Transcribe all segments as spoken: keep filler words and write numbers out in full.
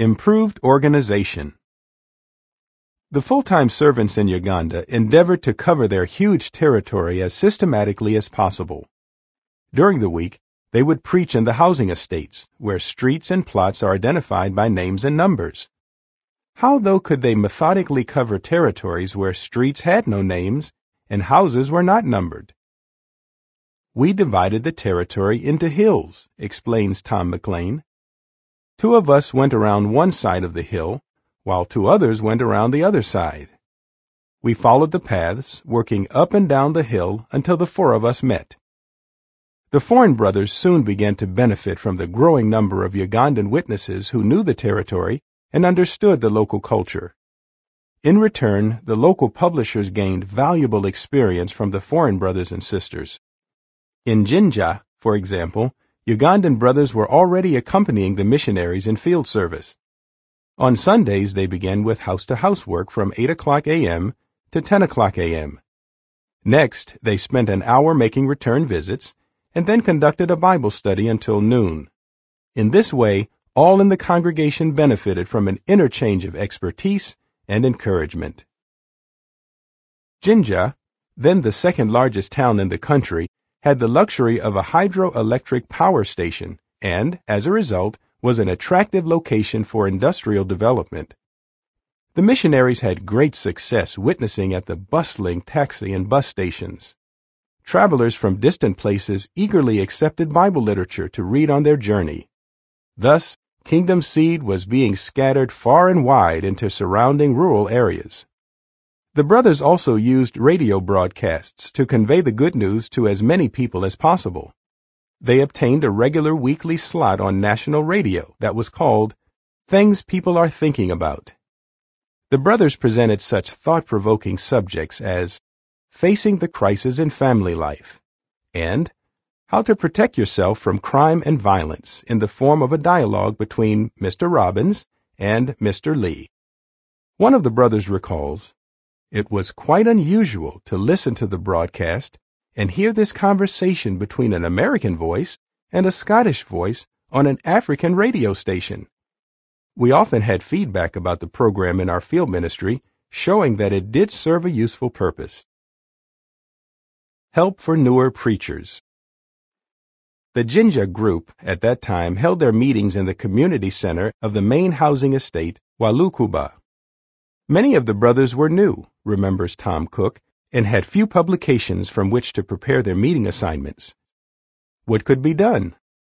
Improved organization. The full-time servants in Uganda endeavored to cover their huge territory as systematically as possible. During the week, they would preach in the housing estates, where streets and plots are identified by names and numbers. How, though, could they methodically cover territories where streets had no names and houses were not numbered? "We divided the territory into hills," explains Tom McLean. "Two of us went around one side of the hill, while two others went around the other side. We followed the paths, working up and down the hill until the four of us met." The Foreign Brothers soon began to benefit from the growing number of Ugandan witnesses who knew the territory and understood the local culture. In return, the local publishers gained valuable experience from the Foreign Brothers and Sisters. In Jinja, for example, Ugandan brothers were already accompanying the missionaries in field service. On Sundays, they began with house-to-house work from eight o'clock a m to ten o'clock a m Next, they spent an hour making return visits and then conducted a Bible study until noon. In this way, all in the congregation benefited from an interchange of expertise and encouragement. Jinja, then the second largest town in the country, had the luxury of a hydroelectric power station and, as a result, was an attractive location for industrial development. The missionaries had great success witnessing at the bustling taxi and bus stations. Travelers from distant places eagerly accepted Bible literature to read on their journey. Thus, Kingdom seed was being scattered far and wide into surrounding rural areas. The brothers also used radio broadcasts to convey the good news to as many people as possible. They obtained a regular weekly slot on national radio that was called Things People Are Thinking About. The brothers presented such thought-provoking subjects as Facing the Crisis in Family Life and How to Protect Yourself from Crime and Violence in the form of a dialogue between Mister Robbins and Mister Lee. One of the brothers recalls, "It was quite unusual to listen to the broadcast and hear this conversation between an American voice and a Scottish voice on an African radio station. We often had feedback about the program in our field ministry, showing that it did serve a useful purpose." Help for newer preachers. The Jinja group at that time held their meetings in the community center of the main housing estate, Walukuba. Many of the brothers were new, remembers Tom Cook, and had few publications from which to prepare their meeting assignments. What could be done?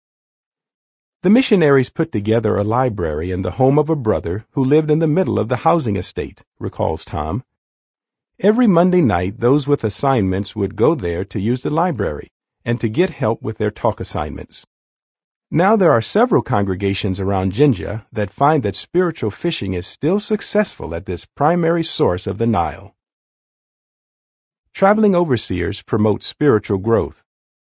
The missionaries put together a library in the home of a brother who lived in the middle of the housing estate, recalls Tom. Every Monday night, those with assignments would go there to use the library and to get help with their talk assignments. Now there are several congregations around Jinja that find that spiritual fishing is still successful at this primary source of the Nile. Traveling overseers promote spiritual growth.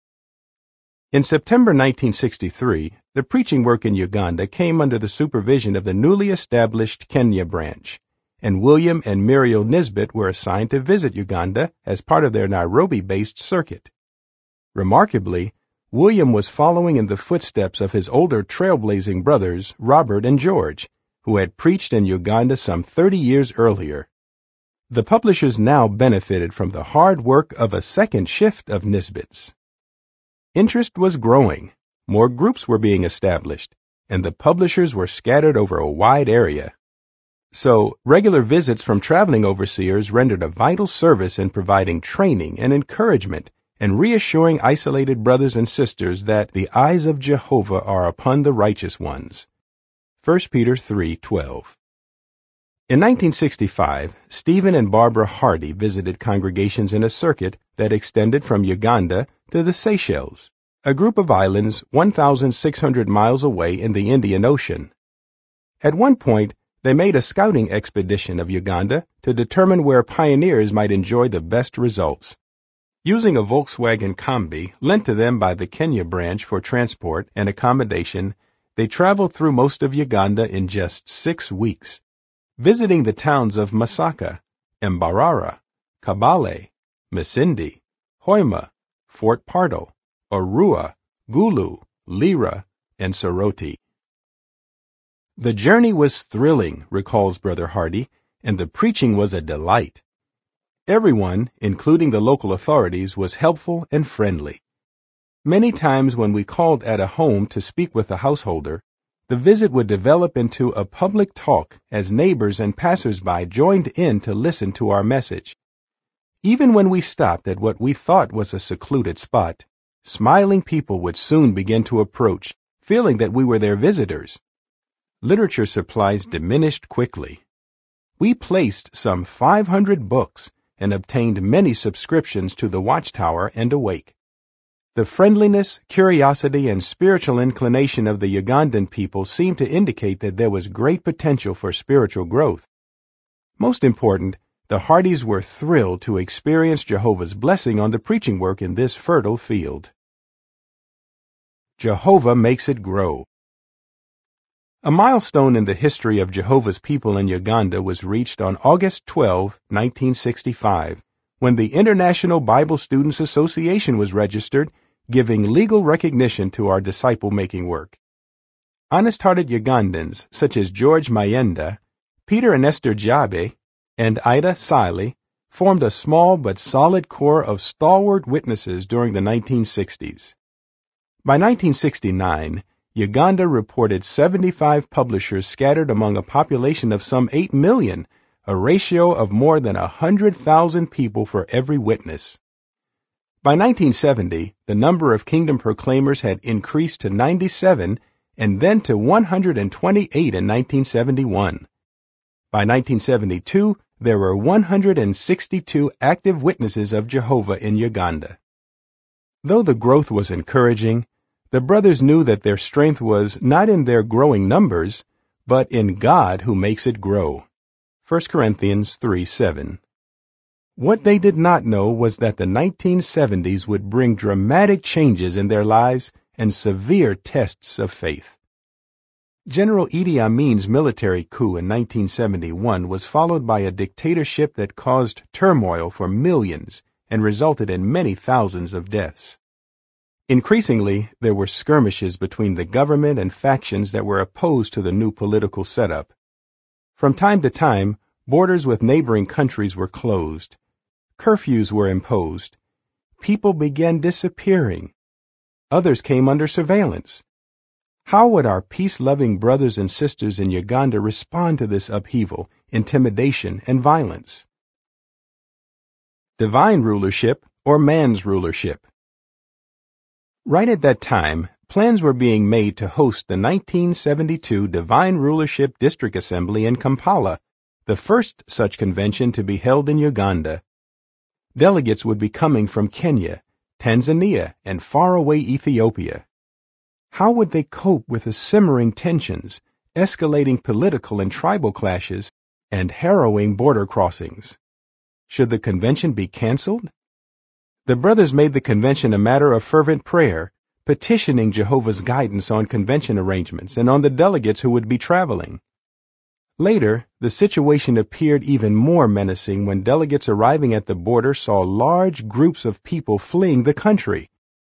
In September nineteen sixty-three, the preaching work in Uganda came under the supervision of the newly established Kenya branch, and William and Muriel Nisbet were assigned to visit Uganda as part of their Nairobi-based circuit. Remarkably, William was following in the footsteps of his older trailblazing brothers, Robert and George, who had preached in Uganda some thirty years earlier. The publishers now benefited from the hard work of a second shift of Nisbets. Interest was growing, more groups were being established, and the publishers were scattered over a wide area. So, regular visits from traveling overseers rendered a vital service in providing training and encouragement and reassuring isolated brothers and sisters that the eyes of Jehovah are upon the righteous ones. First Peter three twelve. In nineteen sixty-five, Stephen and Barbara Hardy visited congregations in a circuit that extended from Uganda to the Seychelles, a group of islands one thousand six hundred miles away in the Indian Ocean. At one point, they made a scouting expedition of Uganda to determine where pioneers might enjoy the best results. Using a Volkswagen Combi lent to them by the Kenya branch for transport and accommodation, they traveled through most of Uganda in just six weeks, visiting the towns of Masaka, Mbarara, Kabale, Masindi, Hoima, Fort Pardo, Arua, Gulu, Lira, and Soroti. The journey was thrilling, recalls Brother Hardy, and the preaching was a delight. Everyone, including the local authorities, was helpful and friendly. Many times when we called at a home to speak with the householder, the visit would develop into a public talk as neighbors and passers-by joined in to listen to our message. Even when we stopped at what we thought was a secluded spot, smiling people would soon begin to approach, feeling that we were their visitors. Literature supplies diminished quickly. We placed some five hundred books and obtained many subscriptions to the Watchtower and Awake. The friendliness, curiosity, and spiritual inclination of the Ugandan people seemed to indicate that there was great potential for spiritual growth. Most important, the Hardys were thrilled to experience Jehovah's blessing on the preaching work in this fertile field. Jehovah makes it grow. A milestone in the history of Jehovah's people in Uganda was reached on August twelfth, nineteen sixty-five, when the International Bible Students Association was registered, giving legal recognition to our disciple-making work. Honest-hearted Ugandans such as George Mayenda, Peter and Esther Jabe, and Ida Siley formed a small but solid core of stalwart witnesses during the nineteen sixties. By nineteen sixty-nine, Uganda reported seventy-five publishers scattered among a population of some eight million, a ratio of more than one hundred thousand people for every witness. By nineteen seventy, the number of Kingdom Proclaimers had increased to ninety-seven and then to one hundred twenty-eight in nineteen seventy-one. By nineteen seventy-two, there were one hundred sixty-two active witnesses of Jehovah in Uganda. Though the growth was encouraging, the brothers knew that their strength was not in their growing numbers, but in God who makes it grow. First Corinthians three seven. What they did not know was that the nineteen seventies would bring dramatic changes in their lives and severe tests of faith. General Idi Amin's military coup in nineteen seventy-one was followed by a dictatorship that caused turmoil for millions and resulted in many thousands of deaths. Increasingly, there were skirmishes between the government and factions that were opposed to the new political setup. From time to time, borders with neighboring countries were closed. Curfews were imposed. People began disappearing. Others came under surveillance. How would our peace-loving brothers and sisters in Uganda respond to this upheaval, intimidation, and violence? Divine rulership or man's rulership? Right at that time, plans were being made to host the nineteen seventy-two Divine Rulership District Assembly in Kampala, the first such convention to be held in Uganda. Delegates would be coming from Kenya, Tanzania, and faraway Ethiopia. How would they cope with the simmering tensions, escalating political and tribal clashes, and harrowing border crossings? Should the convention be canceled? The brothers made the convention a matter of fervent prayer, petitioning Jehovah's guidance on convention arrangements and on the delegates who would be traveling. Later, the situation appeared even more menacing when delegates arriving at the border saw large groups of people fleeing the country.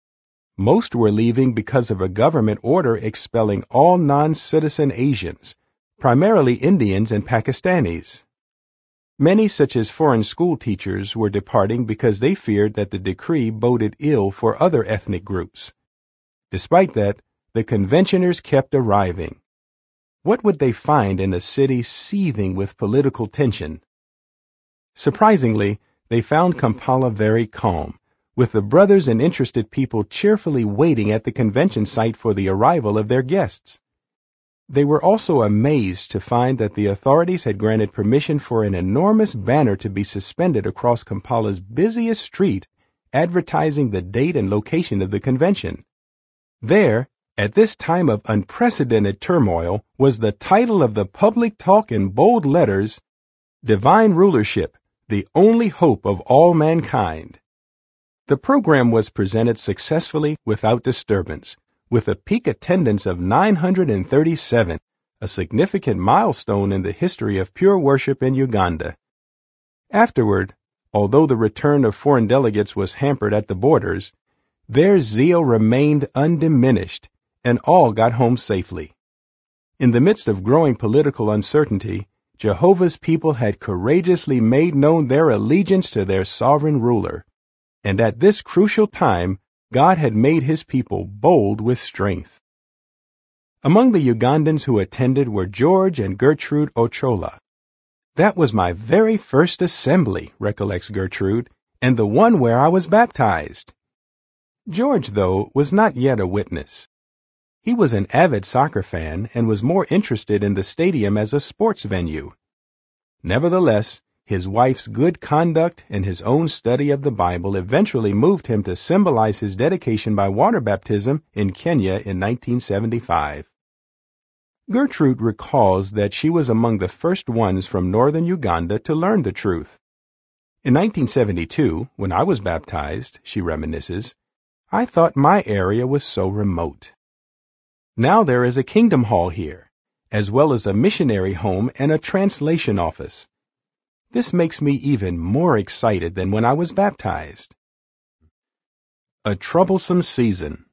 Most were leaving because of a government order expelling all non-citizen Asians, primarily Indians and Pakistanis. Many, such as foreign school teachers, were departing because they feared that the decree boded ill for other ethnic groups. Despite that, the conventioners kept arriving. What would they find in a city seething with political tension? Surprisingly, they found Kampala very calm, with the brothers and interested people cheerfully waiting at the convention site for the arrival of their guests. They were also amazed to find that the authorities had granted permission for an enormous banner to be suspended across Kampala's busiest street, advertising the date and location of the convention. There, at this time of unprecedented turmoil, was the title of the public talk in bold letters, Divine Rulership, the Only Hope of All Mankind. The program was presented successfully without disturbance, with a peak attendance of nine hundred thirty-seven, a significant milestone in the history of pure worship in Uganda. Afterward, although the return of foreign delegates was hampered at the borders, their zeal remained undiminished, and all got home safely. In the midst of growing political uncertainty, Jehovah's people had courageously made known their allegiance to their sovereign ruler. And at this crucial time, God had made his people bold with strength. Among the Ugandans who attended were George and Gertrude Ochola. "That was my very first assembly," recollects Gertrude, "and the one where I was baptized." George, though, was not yet a witness. He was an avid soccer fan and was more interested in the stadium as a sports venue. Nevertheless, his wife's good conduct and his own study of the Bible eventually moved him to symbolize his dedication by water baptism in Kenya in nineteen seventy-five. Gertrude recalls that she was among the first ones from northern Uganda to learn the truth. In nineteen seventy-two, when I was baptized, she reminisces, I thought my area was so remote. Now there is a kingdom hall here, as well as a missionary home and a translation office. This makes me even more excited than when I was baptized. A troublesome season.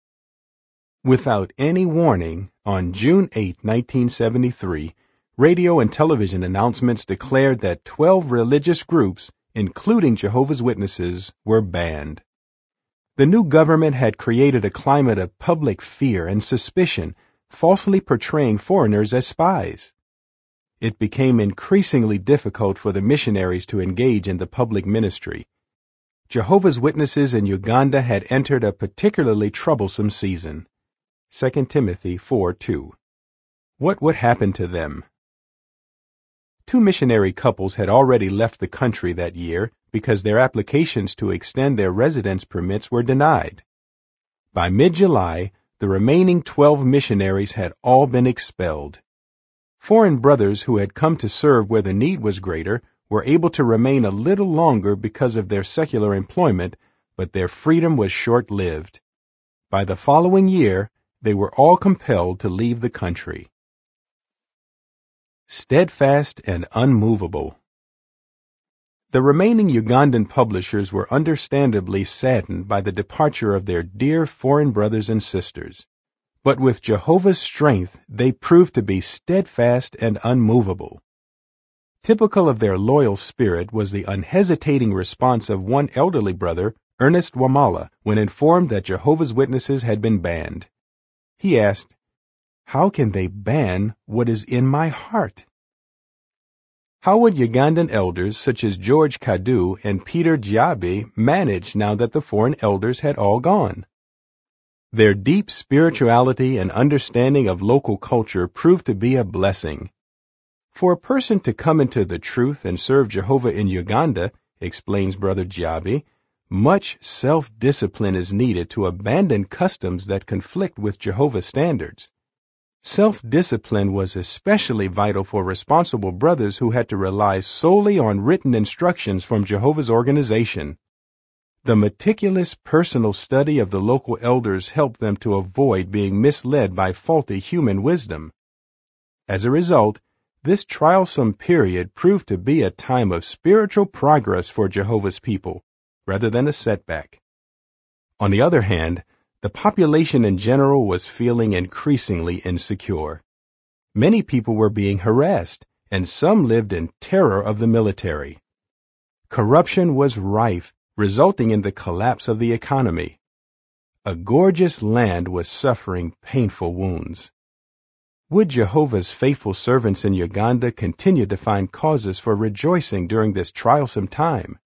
Without any warning, on June eighth, nineteen seventy-three, radio and television announcements declared that twelve religious groups, including Jehovah's Witnesses, were banned. The new government had created a climate of public fear and suspicion, falsely portraying foreigners as spies. It became increasingly difficult for the missionaries to engage in the public ministry. Jehovah's Witnesses in Uganda had entered a particularly troublesome season. Second Timothy four two. What would happen to them? Two missionary couples had already left the country that year because their applications to extend their residence permits were denied. By mid-July, the remaining twelve missionaries had all been expelled. Foreign brothers who had come to serve where the need was greater were able to remain a little longer because of their secular employment, but their freedom was short-lived. By the following year, they were all compelled to leave the country. Steadfast and unmovable. The remaining Ugandan publishers were understandably saddened by the departure of their dear foreign brothers and sisters. But with Jehovah's strength, they proved to be steadfast and unmovable. Typical of their loyal spirit was the unhesitating response of one elderly brother, Ernest Wamala, when informed that Jehovah's Witnesses had been banned. He asked, "How can they ban what is in my heart?" How would Ugandan elders such as George Kadu and Peter Jabi manage now that the foreign elders had all gone? Their deep spirituality and understanding of local culture proved to be a blessing. For a person to come into the truth and serve Jehovah in Uganda, explains Brother Jabi, much self-discipline is needed to abandon customs that conflict with Jehovah's standards. Self-discipline was especially vital for responsible brothers who had to rely solely on written instructions from Jehovah's organization. The meticulous personal study of the local elders helped them to avoid being misled by faulty human wisdom. As a result, this trialsome period proved to be a time of spiritual progress for Jehovah's people, rather than a setback. On the other hand, the population in general was feeling increasingly insecure. Many people were being harassed, and some lived in terror of the military. Corruption was rife, resulting in the collapse of the economy. A gorgeous land was suffering painful wounds. Would Jehovah's faithful servants in Uganda continue to find causes for rejoicing during this trialsome time?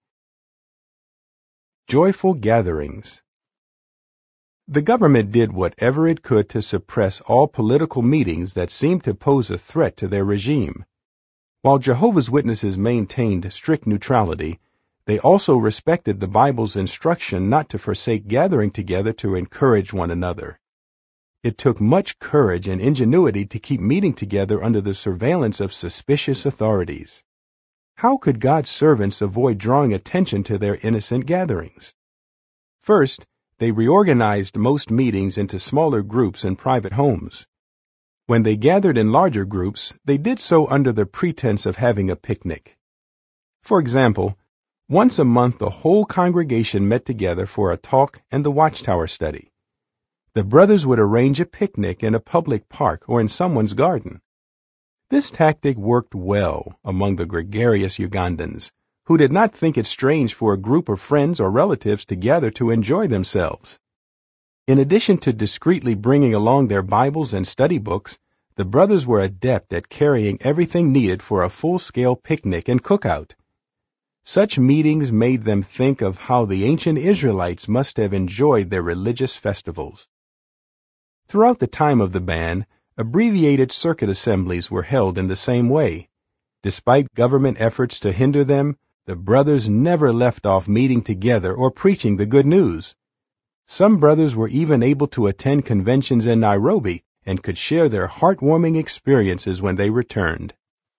Joyful gatherings. The government did whatever it could to suppress all political meetings that seemed to pose a threat to their regime. While Jehovah's Witnesses maintained strict neutrality, they also respected the Bible's instruction not to forsake gathering together to encourage one another. It took much courage and ingenuity to keep meeting together under the surveillance of suspicious authorities. How could God's servants avoid drawing attention to their innocent gatherings? First, they reorganized most meetings into smaller groups in private homes. When they gathered in larger groups, they did so under the pretense of having a picnic. For example, once a month the whole congregation met together for a talk and the Watchtower study. the brothers would arrange a picnic in a public park or in someone's garden. This tactic worked well among the gregarious Ugandans, who did not think it strange for a group of friends or relatives to gather to enjoy themselves. In addition to discreetly bringing along their Bibles and study books, the brothers were adept at carrying everything needed for a full-scale picnic and cookout. Such meetings made them think of how the ancient Israelites must have enjoyed their religious festivals. Throughout the time of the ban, abbreviated circuit assemblies were held in the same way. Despite government efforts to hinder them, the brothers never left off meeting together or preaching the good news. Some brothers were even able to attend conventions in Nairobi and could share their heartwarming experiences when they returned.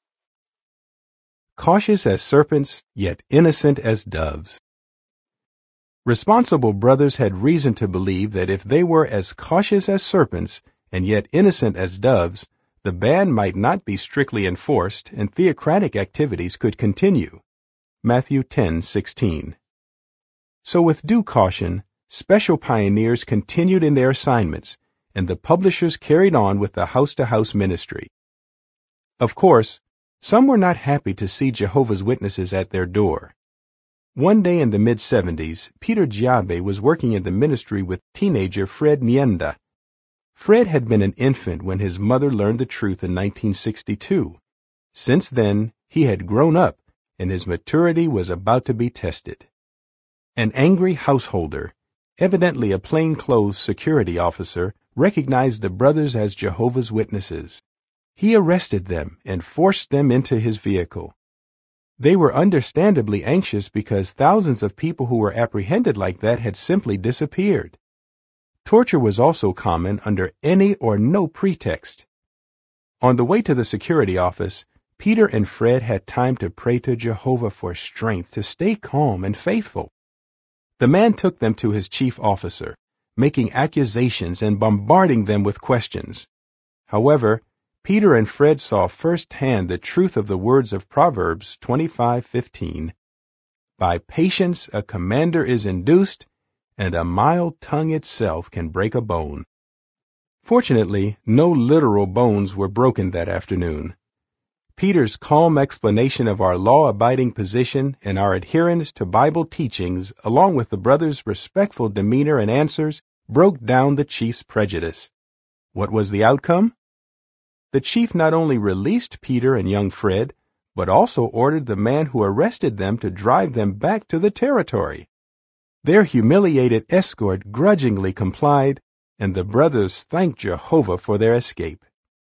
Cautious as serpents, yet innocent as doves. Responsible brothers had reason to believe that if they were as cautious as serpents and yet innocent as doves, the ban might not be strictly enforced and theocratic activities could continue. Matthew ten sixteen. So with due caution, special pioneers continued in their assignments, and the publishers carried on with the house-to-house ministry. Of course, some were not happy to see Jehovah's Witnesses at their door. One day in the mid-seventies, Peter Giabe was working in the ministry with teenager Fred Nyenda. Fred had been an infant when his mother learned the truth in nineteen sixty-two. Since then, he had grown up, and his maturity was about to be tested. An angry householder, evidently a plainclothes security officer, recognized the brothers as Jehovah's Witnesses. He arrested them and forced them into his vehicle. They were understandably anxious because thousands of people who were apprehended like that had simply disappeared. Torture was also common under any or no pretext. On the way to the security office, Peter and Fred had time to pray to Jehovah for strength to stay calm and faithful. The man took them to his chief officer, making accusations and bombarding them with questions. However, Peter and Fred saw firsthand the truth of the words of Proverbs twenty-five fifteen. By patience a commander is induced, and a mild tongue itself can break a bone. Fortunately, no literal bones were broken that afternoon. Peter's calm explanation of our law-abiding position and our adherence to Bible teachings, along with the brothers' respectful demeanor and answers, broke down the chief's prejudice. What was the outcome? The chief not only released Peter and young Fred, but also ordered the man who arrested them to drive them back to the territory. Their humiliated escort grudgingly complied, and the brothers thanked Jehovah for their escape.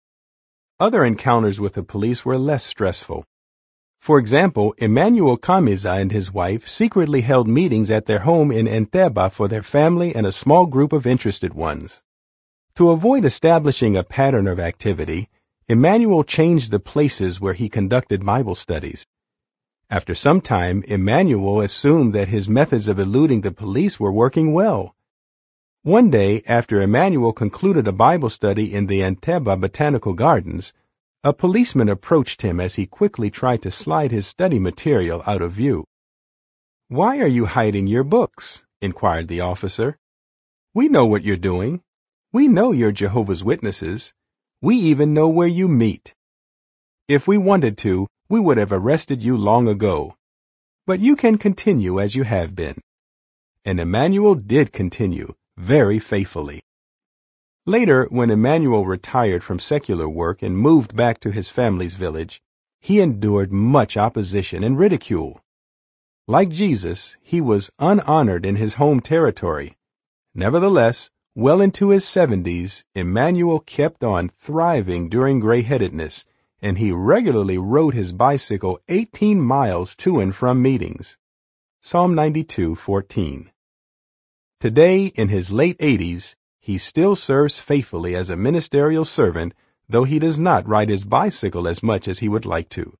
Other encounters with the police were less stressful. For example, Emmanuel Kamiza and his wife secretly held meetings at their home in Entebbe for their family and a small group of interested ones. To avoid establishing a pattern of activity, Emmanuel changed the places where he conducted Bible studies. After some time, Emmanuel assumed that his methods of eluding the police were working well. One day, after Emmanuel concluded a Bible study in the Entebbe Botanical Gardens, a policeman approached him as he quickly tried to slide his study material out of view. "Why are you hiding your books?" inquired the officer. "We know what you're doing. We know you're Jehovah's Witnesses. We even know where you meet. If we wanted to, we would have arrested you long ago. But you can continue as you have been." And Emmanuel did continue, very faithfully. Later, when Emmanuel retired from secular work and moved back to his family's village, he endured much opposition and ridicule. Like Jesus, he was unhonored in his home territory. Nevertheless, well into his seventies, Emmanuel kept on thriving during gray-headedness, and he regularly rode his bicycle eighteen miles to and from meetings. Psalm ninety-two fourteen. Today, in his late eighties, he still serves faithfully as a ministerial servant, though he does not ride his bicycle as much as he would like to.